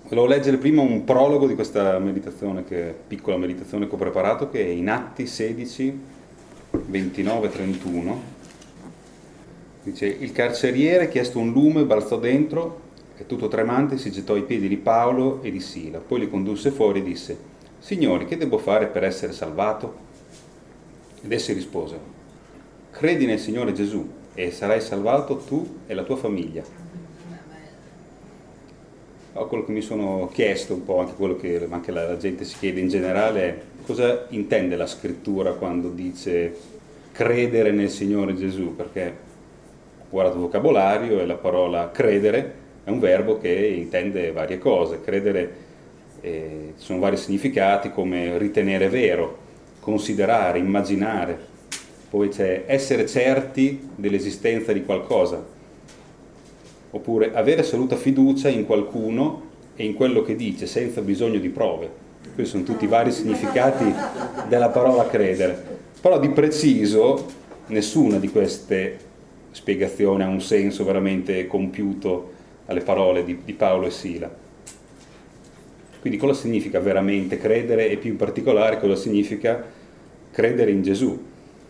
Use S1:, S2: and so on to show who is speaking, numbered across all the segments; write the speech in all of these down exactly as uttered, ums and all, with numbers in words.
S1: Volevo leggere prima un prologo di questa meditazione, che, piccola meditazione che ho preparato, che è in Atti sedici, ventinove trentuno. Dice: il carceriere, chiesto un lume, balzò dentro e tutto tremante si gettò ai piedi di Paolo e di Sila. Poi li condusse fuori e disse: Signori, che devo fare per essere salvato? Ed essi risposero: credi nel Signore Gesù e sarai salvato tu e la tua famiglia. Quello che mi sono chiesto un po', anche quello che anche la, la gente si chiede in generale, è cosa intende la scrittura quando dice credere nel Signore Gesù, perché ho guardato il vocabolario e la parola credere è un verbo che intende varie cose. Credere, eh, ci sono vari significati, come ritenere vero, considerare, immaginare. Poi c'è essere certi dell'esistenza di qualcosa, oppure avere assoluta fiducia in qualcuno e in quello che dice senza bisogno di prove. Questi sono tutti i vari significati della parola credere, però di preciso nessuna di queste spiegazioni ha un senso veramente compiuto alle parole di, di Paolo e Sila. Quindi cosa significa veramente credere, e più in particolare cosa significa credere in Gesù?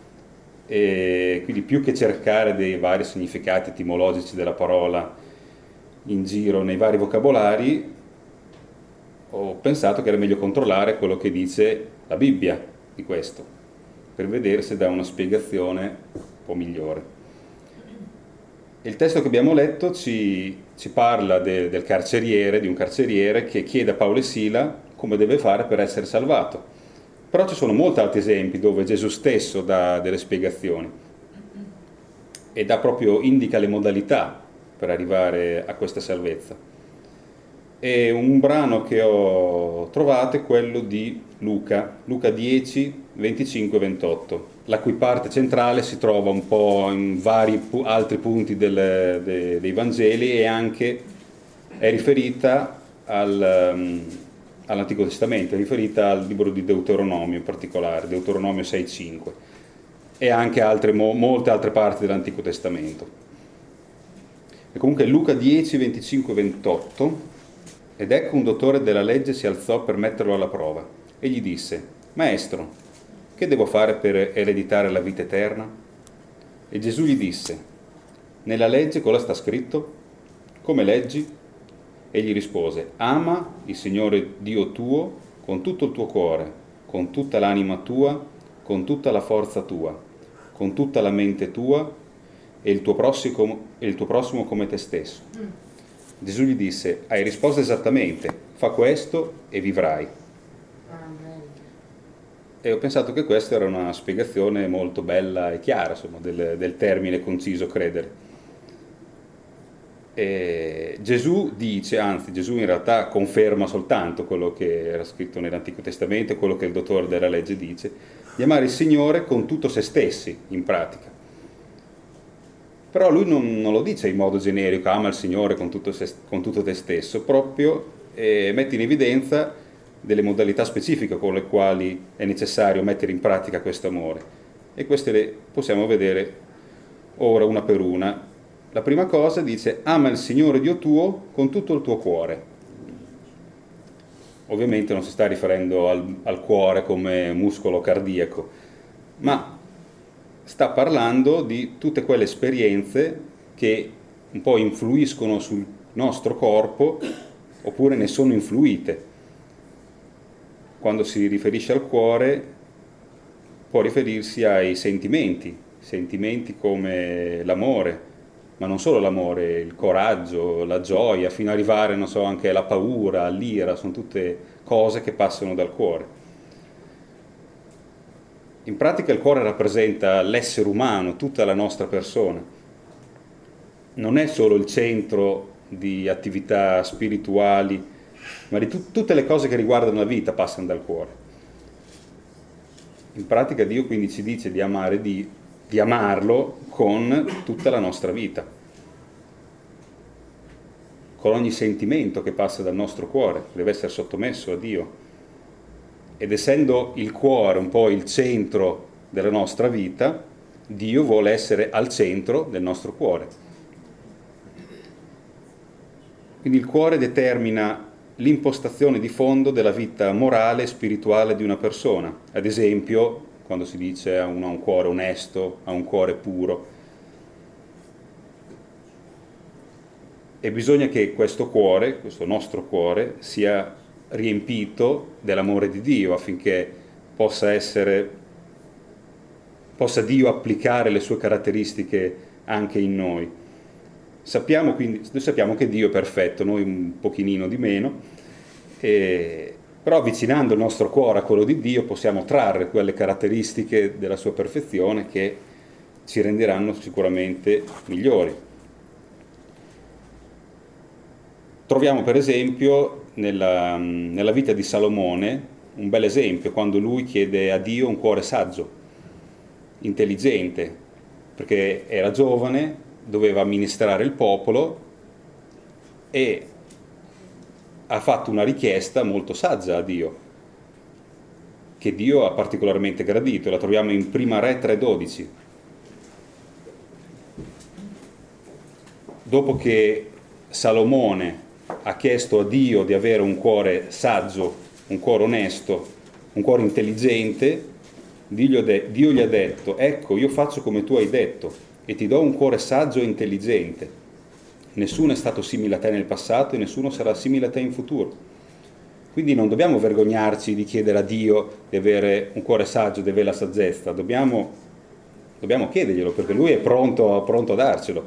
S1: E quindi più che cercare dei vari significati etimologici della parola in giro nei vari vocabolari, ho pensato che era meglio controllare quello che dice la Bibbia di questo, per vedere se dà una spiegazione un po' migliore. Il testo che abbiamo letto ci, ci parla de, del carceriere, di un carceriere che chiede a Paolo e Sila come deve fare per essere salvato. Però ci sono molti altri esempi dove Gesù stesso dà delle spiegazioni e dà proprio, indica le modalità per arrivare a questa salvezza. E un brano che ho trovato è quello di Luca, Luca dieci, venticinque ventotto, la cui parte centrale si trova un po' in vari pu- altri punti del, de, dei Vangeli, e anche è riferita al... Um, all'Antico Testamento, è riferita al libro di Deuteronomio in particolare, Deuteronomio sei cinque, e anche altre, mo, molte altre parti dell'Antico Testamento. E comunque Luca dieci, venticinque ventotto, ed ecco un dottore della legge si alzò per metterlo alla prova e gli disse: Maestro, che devo fare per ereditare la vita eterna? E Gesù gli disse: nella legge cosa sta scritto? Come leggi? Egli rispose: ama il Signore Dio tuo con tutto il tuo cuore, con tutta l'anima tua, con tutta la forza tua, con tutta la mente tua, e il tuo prossimo, e il tuo prossimo come te stesso. Mm. Gesù gli disse: hai risposto esattamente, fa questo e vivrai. Amen. E ho pensato che questa era una spiegazione molto bella e chiara, insomma, del, del termine conciso credere. E Gesù dice, anzi Gesù in realtà conferma soltanto quello che era scritto nell'Antico Testamento, quello che il dottore della legge dice, di amare il Signore con tutto se stessi, in pratica. Però lui non, non lo dice in modo generico, ama il Signore con tutto, se, con tutto te stesso, proprio eh, mette in evidenza delle modalità specifiche con le quali è necessario mettere in pratica questo amore. E queste le possiamo vedere ora una per una. La prima cosa dice: ama il Signore Dio tuo con tutto il tuo cuore. Ovviamente non si sta riferendo al, al cuore come muscolo cardiaco, ma sta parlando di tutte quelle esperienze che un po' influiscono sul nostro corpo, oppure ne sono influite. Quando si riferisce al cuore può riferirsi ai sentimenti, sentimenti come l'amore, ma non solo l'amore, il coraggio, la gioia, fino ad arrivare, non so, anche alla paura, all'ira, sono tutte cose che passano dal cuore. In pratica il cuore rappresenta l'essere umano, tutta la nostra persona. Non è solo il centro di attività spirituali, ma di tut- tutte le cose che riguardano la vita passano dal cuore. In pratica Dio quindi ci dice di amare Dio, di amarlo con tutta la nostra vita, con ogni sentimento che passa dal nostro cuore, deve essere sottomesso a Dio. Ed essendo il cuore un po' il centro della nostra vita, Dio vuole essere al centro del nostro cuore. Quindi il cuore determina l'impostazione di fondo della vita morale e spirituale di una persona. Ad esempio, quando si dice ha un, ha un cuore onesto, ha un cuore puro. E bisogna che questo cuore, questo nostro cuore, sia riempito dell'amore di Dio affinché possa essere, possa Dio applicare le sue caratteristiche anche in noi. Sappiamo quindi, noi sappiamo che Dio è perfetto, noi un pochino di meno, e, però avvicinando il nostro cuore a quello di Dio possiamo trarre quelle caratteristiche della sua perfezione che ci renderanno sicuramente migliori. Troviamo per esempio nella, nella vita di Salomone un bel esempio, quando lui chiede a Dio un cuore saggio, intelligente, perché era giovane, doveva amministrare il popolo e ha fatto una richiesta molto saggia a Dio, che Dio ha particolarmente gradito. La troviamo in Prima Re tre dodici. Dopo che Salomone ha chiesto a Dio di avere un cuore saggio, un cuore onesto, un cuore intelligente, Dio gli ha detto: ecco, io faccio come tu hai detto e ti do un cuore saggio e intelligente. Nessuno è stato simile a te nel passato e nessuno sarà simile a te in futuro. Quindi non dobbiamo vergognarci di chiedere a Dio di avere un cuore saggio, di avere la saggezza, dobbiamo, dobbiamo chiederglielo perché Lui è pronto, pronto a darcelo.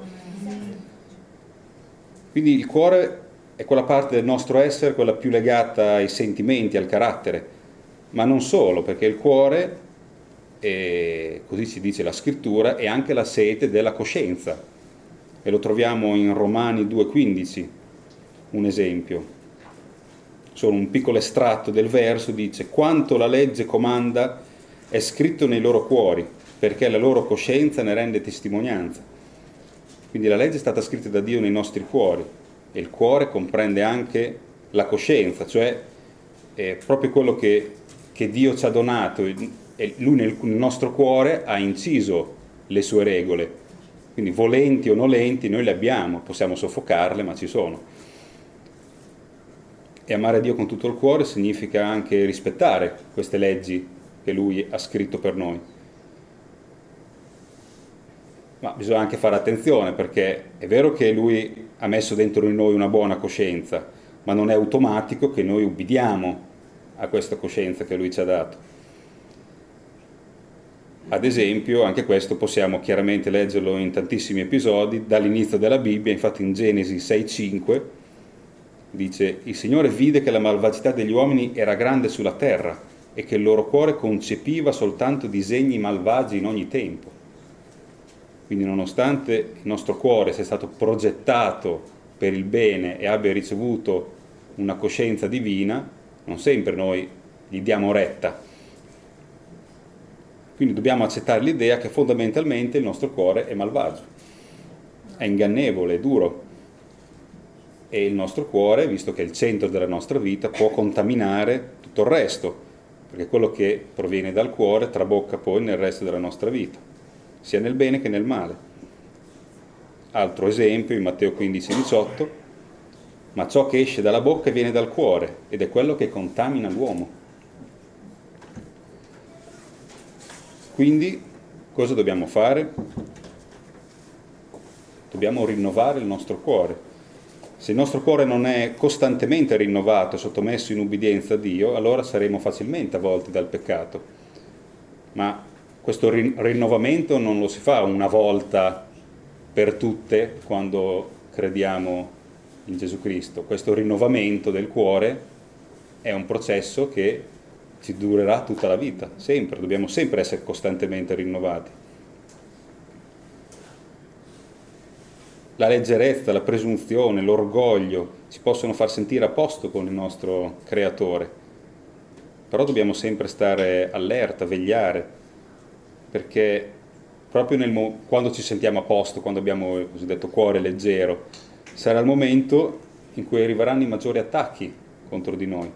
S1: Quindi il cuore è quella parte del nostro essere, quella più legata ai sentimenti, al carattere, ma non solo, perché il cuore, e così ci dice la scrittura, è anche la sete della coscienza, e lo troviamo in Romani due quindici, un esempio. Solo un piccolo estratto del verso dice: quanto la legge comanda è scritto nei loro cuori, perché la loro coscienza ne rende testimonianza. Quindi la legge è stata scritta da Dio nei nostri cuori, e il cuore comprende anche la coscienza, cioè è proprio quello che, che Dio ci ha donato, e Lui nel nostro cuore ha inciso le sue regole, quindi volenti o nolenti noi le abbiamo, possiamo soffocarle ma ci sono. E amare Dio con tutto il cuore significa anche rispettare queste leggi che Lui ha scritto per noi. Ma bisogna anche fare attenzione, perché è vero che Lui ha messo dentro di noi una buona coscienza, ma non è automatico che noi ubbidiamo a questa coscienza che Lui ci ha dato. Ad esempio, anche questo possiamo chiaramente leggerlo in tantissimi episodi, dall'inizio della Bibbia. Infatti in Genesi sei cinque dice: il Signore vide che la malvagità degli uomini era grande sulla terra e che il loro cuore concepiva soltanto disegni malvagi in ogni tempo. Quindi nonostante il nostro cuore sia stato progettato per il bene e abbia ricevuto una coscienza divina, non sempre noi gli diamo retta. Quindi dobbiamo accettare l'idea che fondamentalmente il nostro cuore è malvagio, è ingannevole, è duro. E il nostro cuore, visto che è il centro della nostra vita, può contaminare tutto il resto, perché quello che proviene dal cuore trabocca poi nel resto della nostra vita, sia nel bene che nel male. Altro esempio in Matteo quindici diciotto: ma ciò che esce dalla bocca viene dal cuore ed è quello che contamina l'uomo. Quindi cosa dobbiamo fare? Dobbiamo rinnovare il nostro cuore. Se il nostro cuore non è costantemente rinnovato e sottomesso in ubbidienza a Dio, allora saremo facilmente avvolti dal peccato. Ma questo rinnovamento non lo si fa una volta per tutte quando crediamo in Gesù Cristo. Questo rinnovamento del cuore è un processo che ci durerà tutta la vita, sempre, dobbiamo sempre essere costantemente rinnovati. La leggerezza, la presunzione, l'orgoglio ci possono far sentire a posto con il nostro Creatore, però dobbiamo sempre stare allerta, vegliare, perché proprio nel mo- quando ci sentiamo a posto, quando abbiamo il cosiddetto cuore leggero, sarà il momento in cui arriveranno i maggiori attacchi contro di noi.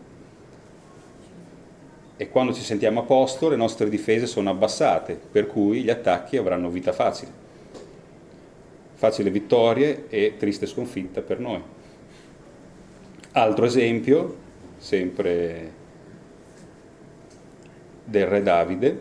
S1: E quando ci sentiamo a posto le nostre difese sono abbassate, per cui gli attacchi avranno vita facile. Facile vittorie e triste sconfitta per noi. Altro esempio, sempre del re Davide,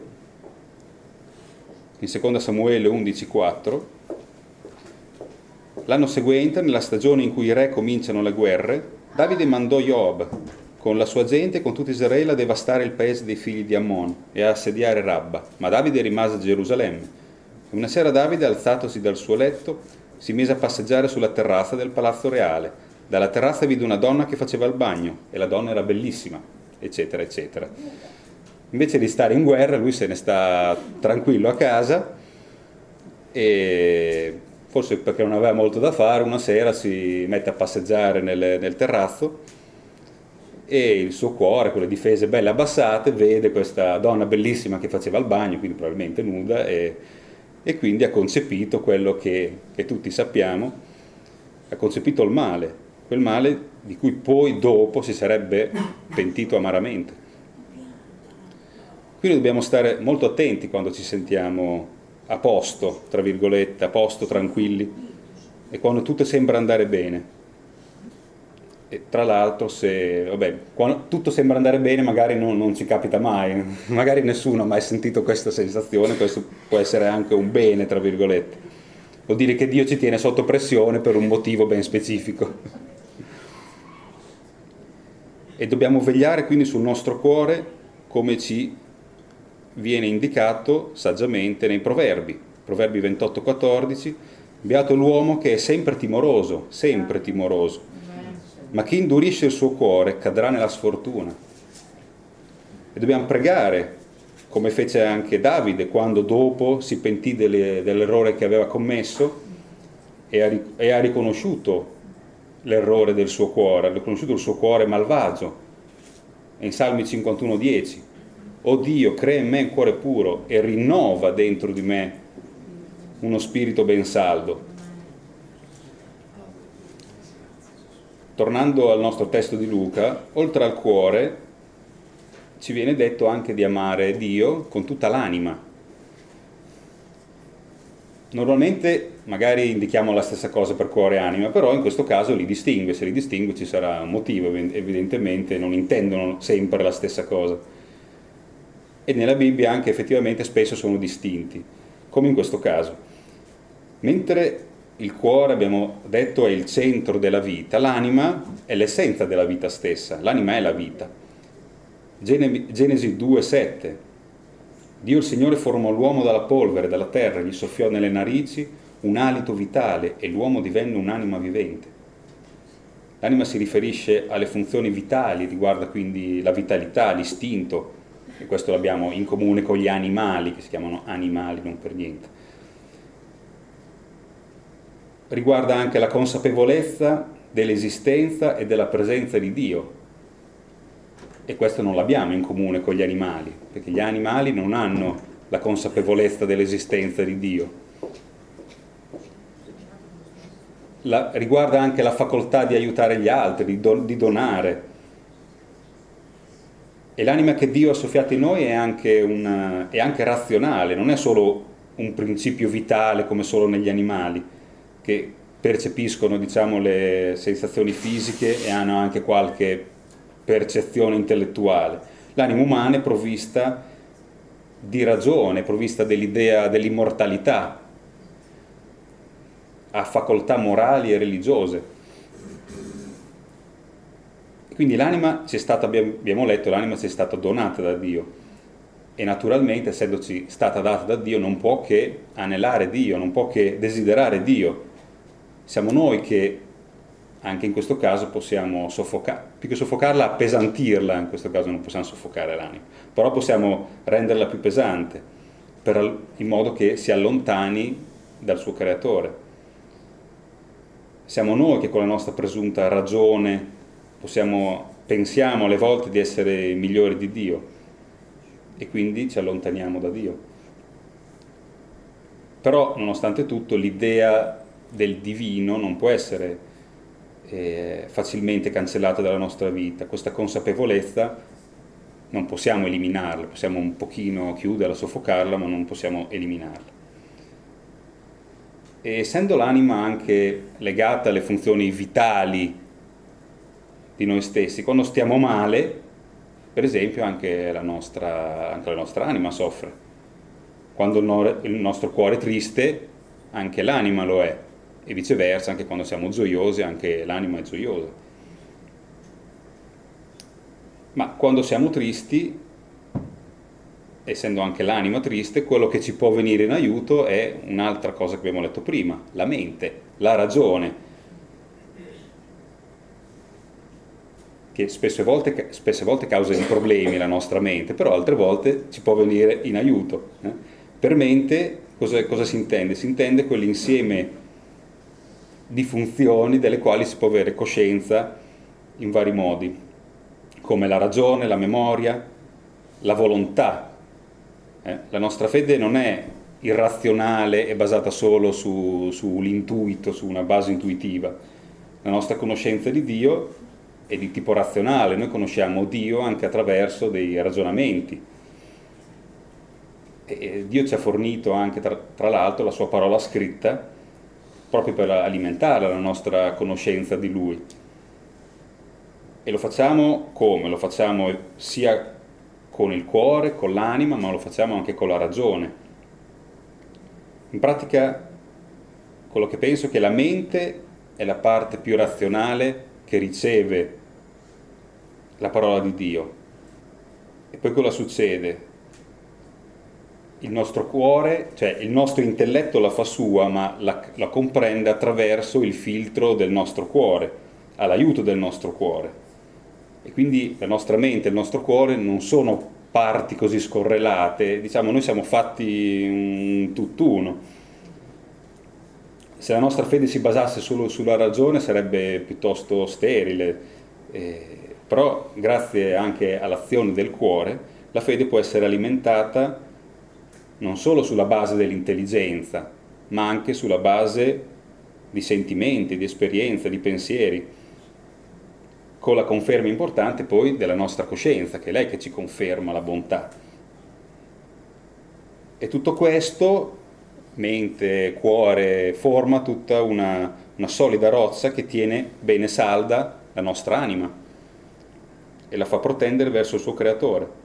S1: in seconda Samuele undici quattro. L'anno seguente, nella stagione in cui i re cominciano le guerre, Davide mandò Joab con la sua gente e con tutto Israele a devastare il paese dei figli di Ammon e a assediare Rabba, ma Davide rimase a Gerusalemme. Una sera Davide, alzatosi dal suo letto, si mise a passeggiare sulla terrazza del palazzo reale. Dalla terrazza vide una donna che faceva il bagno e la donna era bellissima, eccetera, eccetera. Invece di stare in guerra, lui se ne sta tranquillo a casa e forse perché non aveva molto da fare, una sera si mette a passeggiare nel, nel terrazzo e il suo cuore, con le difese belle abbassate, vede questa donna bellissima che faceva il bagno, quindi probabilmente nuda, e, e quindi ha concepito quello che, che tutti sappiamo, ha concepito il male, quel male di cui poi dopo si sarebbe pentito amaramente. Quindi dobbiamo stare molto attenti quando ci sentiamo a posto, tra virgolette, a posto, tranquilli, e quando tutto sembra andare bene. E tra l'altro, se vabbè, quando tutto sembra andare bene magari non, non ci capita mai, magari nessuno ha mai sentito questa sensazione, questo può essere anche un bene, tra virgolette. Vuol dire che Dio ci tiene sotto pressione per un motivo ben specifico. E dobbiamo vegliare quindi sul nostro cuore, come ci viene indicato saggiamente nei Proverbi. Proverbi ventotto quattordici, beato l'uomo che è sempre timoroso, sempre timoroso, ma chi indurisce il suo cuore cadrà nella sfortuna. E dobbiamo pregare, come fece anche Davide, quando dopo si pentì delle, dell'errore che aveva commesso e ha, e ha riconosciuto l'errore del suo cuore, ha riconosciuto il suo cuore malvagio. In Salmi cinquantuno dieci, o Dio, crea in me un cuore puro e rinnova dentro di me uno spirito ben saldo. Tornando al nostro testo di Luca, oltre al cuore ci viene detto anche di amare Dio con tutta l'anima. Normalmente magari indichiamo la stessa cosa per cuore e anima, però in questo caso li distingue, se li distingue ci sarà un motivo, evidentemente non intendono sempre la stessa cosa. E nella Bibbia anche effettivamente spesso sono distinti, come in questo caso. Mentre il cuore, abbiamo detto, è il centro della vita, l'anima è l'essenza della vita stessa, l'anima è la vita. Genesi due sette, Dio il Signore formò l'uomo dalla polvere, dalla terra, gli soffiò nelle narici un alito vitale e l'uomo divenne un'anima vivente. L'anima si riferisce alle funzioni vitali, riguarda quindi la vitalità, l'istinto, e questo l'abbiamo in comune con gli animali, che si chiamano animali non per niente. Riguarda anche la consapevolezza dell'esistenza e della presenza di Dio, e questo non l'abbiamo in comune con gli animali, perché gli animali non hanno la consapevolezza dell'esistenza di Dio. La, riguarda anche la facoltà di aiutare gli altri, di, don, di donare. E l'anima che Dio ha soffiato in noi è anche, una, è anche razionale, non è solo un principio vitale come solo negli animali, che percepiscono, diciamo, le sensazioni fisiche e hanno anche qualche percezione intellettuale. L'anima umana è provvista di ragione, è provvista dell'idea dell'immortalità, ha facoltà morali e religiose. Quindi l'anima ci è stata, abbiamo letto, l'anima ci è stata donata da Dio e naturalmente, essendoci stata data da Dio, non può che anelare Dio, non può che desiderare Dio. Siamo noi che anche in questo caso possiamo soffocare, più che soffocarla, appesantirla, in questo caso non possiamo soffocare l'anima, però possiamo renderla più pesante, per, in modo che si allontani dal suo creatore. Siamo noi che con la nostra presunta ragione possiamo, pensiamo alle volte di essere migliori di Dio e quindi ci allontaniamo da Dio. Però, nonostante tutto, l'idea del divino non può essere eh, facilmente cancellata dalla nostra vita. Questa consapevolezza non possiamo eliminarla, possiamo un pochino chiuderla, soffocarla, ma non possiamo eliminarla. E essendo l'anima anche legata alle funzioni vitali di noi stessi. Quando stiamo male, per esempio, anche la nostra, anche la nostra anima soffre. Quando il, no- il nostro cuore è triste, anche l'anima lo è, e viceversa, anche quando siamo gioiosi, anche l'anima è gioiosa. Ma quando siamo tristi, essendo anche l'anima triste, quello che ci può venire in aiuto è un'altra cosa che abbiamo letto prima, la mente, la ragione, che spesse volte, spesse volte causa di problemi la nostra mente, però altre volte ci può venire in aiuto. eh. Per mente cosa, cosa si intende? Si intende quell'insieme di funzioni delle quali si può avere coscienza in vari modi, come la ragione, la memoria, la volontà. Eh? La nostra fede non è irrazionale e basata solo su, sull'intuito, su una base intuitiva. La nostra conoscenza di Dio è di tipo razionale, noi conosciamo Dio anche attraverso dei ragionamenti. E Dio ci ha fornito anche, tra, tra l'altro, la sua parola scritta proprio per alimentare la nostra conoscenza di Lui. E lo facciamo come? Lo facciamo sia con il cuore, con l'anima, ma lo facciamo anche con la ragione. In pratica, quello che penso è che la mente è la parte più razionale che riceve la parola di Dio. E poi cosa succede? Il nostro cuore, cioè il nostro intelletto la fa sua, ma la, la comprende attraverso il filtro del nostro cuore, all'aiuto del nostro cuore. E quindi la nostra mente e il nostro cuore non sono parti così scorrelate, diciamo, noi siamo fatti un tutt'uno. Se la nostra fede si basasse solo sulla ragione sarebbe piuttosto sterile, eh, però grazie anche all'azione del cuore la fede può essere alimentata non solo sulla base dell'intelligenza, ma anche sulla base di sentimenti, di esperienze, di pensieri, con la conferma importante poi della nostra coscienza, che è lei che ci conferma la bontà. E tutto questo, mente, cuore, forma tutta una, una solida roccia che tiene bene salda la nostra anima e la fa protendere verso il suo creatore.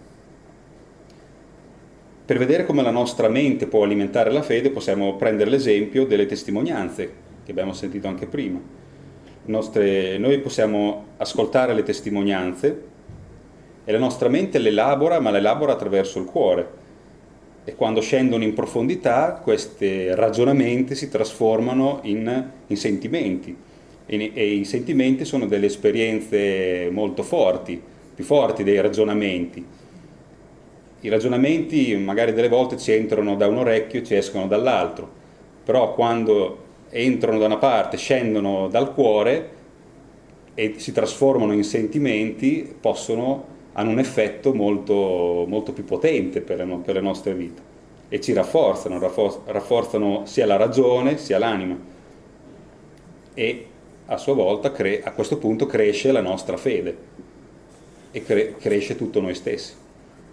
S1: Per vedere come la nostra mente può alimentare la fede possiamo prendere l'esempio delle testimonianze che abbiamo sentito anche prima. Nostre, noi possiamo ascoltare le testimonianze e la nostra mente le elabora, ma le elabora attraverso il cuore. E quando scendono in profondità, questi ragionamenti si trasformano in, in sentimenti. E, e i sentimenti sono delle esperienze molto forti, più forti dei ragionamenti. I ragionamenti magari delle volte ci entrano da un orecchio e ci escono dall'altro, però quando entrano da una parte, scendono dal cuore e si trasformano in sentimenti, possono, hanno un effetto molto, molto più potente per le, per le nostre vite e ci rafforzano, raffor- rafforzano sia la ragione sia l'anima e a sua volta cre- a questo punto cresce la nostra fede e cre- cresce tutto noi stessi.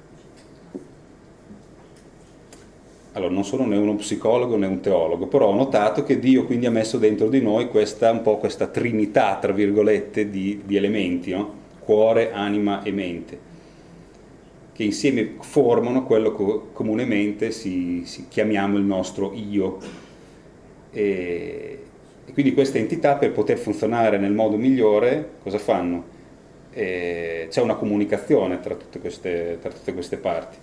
S1: Allora, non sono né uno psicologo né un teologo, però ho notato che Dio quindi ha messo dentro di noi questa, un po' questa trinità, tra virgolette, di, di elementi, no? Cuore, anima e mente, che insieme formano quello che comunemente si, si chiamiamo il nostro io. E, e quindi queste entità, per poter funzionare nel modo migliore, cosa fanno? E c'è una comunicazione tra tutte queste, tra tutte queste parti.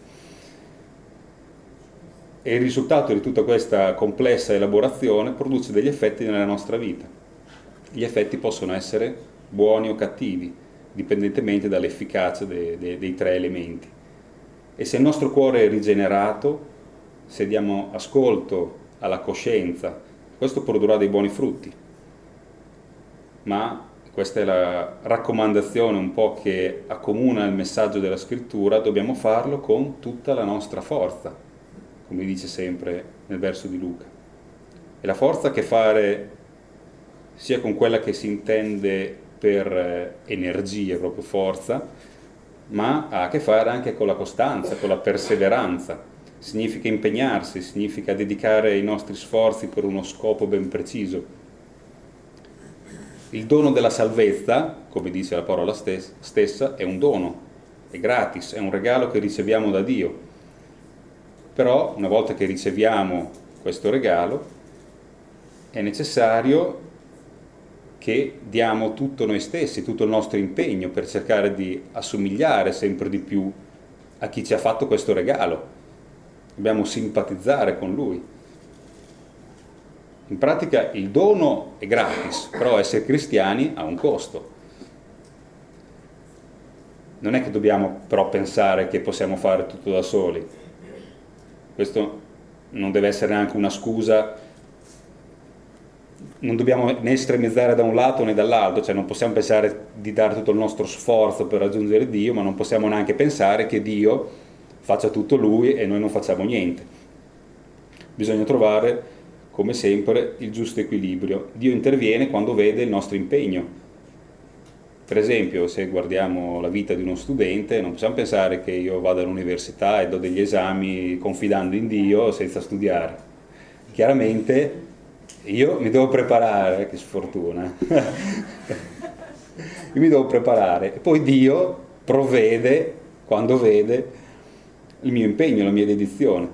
S1: E il risultato di tutta questa complessa elaborazione produce degli effetti nella nostra vita. Gli effetti possono essere buoni o cattivi, dipendentemente dall'efficacia dei, dei, dei tre elementi. E se il nostro cuore è rigenerato, se diamo ascolto alla coscienza, questo produrrà dei buoni frutti. Ma questa è la raccomandazione un po' che accomuna il messaggio della scrittura, dobbiamo farlo con tutta la nostra forza, come dice sempre nel verso di Luca. E la forza ha a che fare sia con quella che si intende per energia, proprio forza, ma ha a che fare anche con la costanza, con la perseveranza. Significa impegnarsi, significa dedicare i nostri sforzi per uno scopo ben preciso. Il dono della salvezza, come dice la parola stessa, è un dono, è gratis, è un regalo che riceviamo da Dio. Però una volta che riceviamo questo regalo è necessario che diamo tutto noi stessi, tutto il nostro impegno per cercare di assomigliare sempre di più a chi ci ha fatto questo regalo. Dobbiamo simpatizzare con Lui. In pratica il dono è gratis, però essere cristiani ha un costo. Non è che dobbiamo però pensare che possiamo fare tutto da soli. Questo non deve essere neanche una scusa. Non dobbiamo né estremizzare da un lato né dall'altro, cioè non possiamo pensare di dare tutto il nostro sforzo per raggiungere Dio, ma non possiamo neanche pensare che Dio faccia tutto Lui e noi non facciamo niente. Bisogna trovare, come sempre, il giusto equilibrio. Dio interviene quando vede il nostro impegno. Per esempio, se guardiamo la vita di uno studente, non possiamo pensare che io vado all'università e do degli esami confidando in Dio senza studiare. Chiaramente io mi devo preparare, che sfortuna, io mi devo preparare e poi Dio provvede quando vede il mio impegno, la mia dedizione.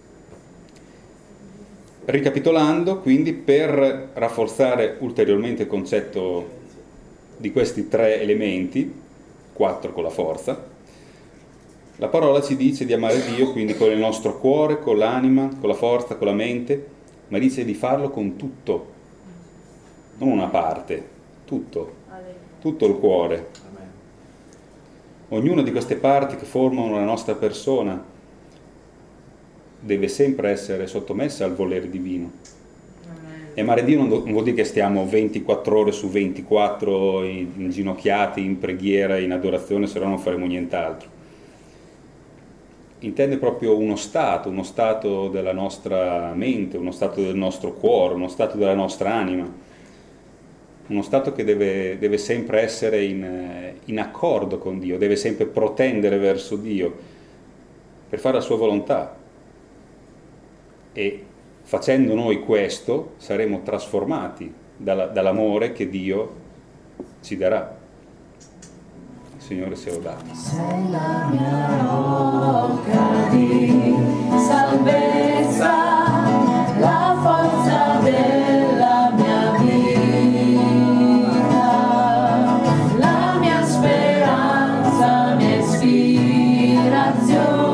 S1: Ricapitolando, quindi, per rafforzare ulteriormente il concetto di questi tre elementi, quattro con la forza, la parola ci dice di amare Dio quindi con il nostro cuore, con l'anima, con la forza, con la mente, ma dice di farlo con tutto, non una parte, tutto, tutto il cuore. Ognuna di queste parti che formano la nostra persona deve sempre essere sottomessa al volere divino. E amare Dio non vuol dire che stiamo ventiquattro ore su ventiquattro inginocchiati, in preghiera, in adorazione, se no non faremo nient'altro. Intende proprio uno stato, uno stato della nostra mente, uno stato del nostro cuore, uno stato della nostra anima, uno stato che deve, deve sempre essere in, in accordo con Dio, deve sempre protendere verso Dio per fare la sua volontà. E facendo noi questo saremo trasformati dalla, dall'amore che Dio ci darà. Il Signore sia lodato.
S2: Sei la mia rocca di salvezza, la forza della mia vita, la mia speranza, mia ispirazione.